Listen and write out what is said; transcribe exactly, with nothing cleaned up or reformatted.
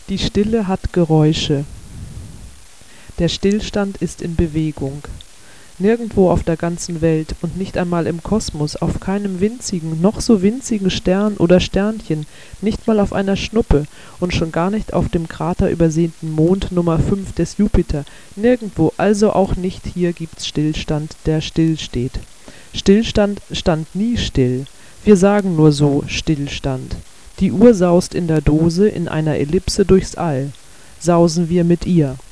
Die Stille hat Geräusche. Der Stillstand ist in Bewegung. Nirgendwo auf der ganzen Welt und nicht einmal im Kosmos, auf keinem winzigen, noch so winzigen Stern oder Sternchen, nicht mal auf einer Schnuppe und schon gar nicht auf dem kraterübersäten Mond Nummer fünf des Jupiter, nirgendwo, also auch nicht hier gibt's Stillstand, der still steht. Stillstand stand nie still. Wir sagen nur so Stillstand. Die Uhr saust in der Dose in einer Ellipse durchs All. Sausen wir mit ihr.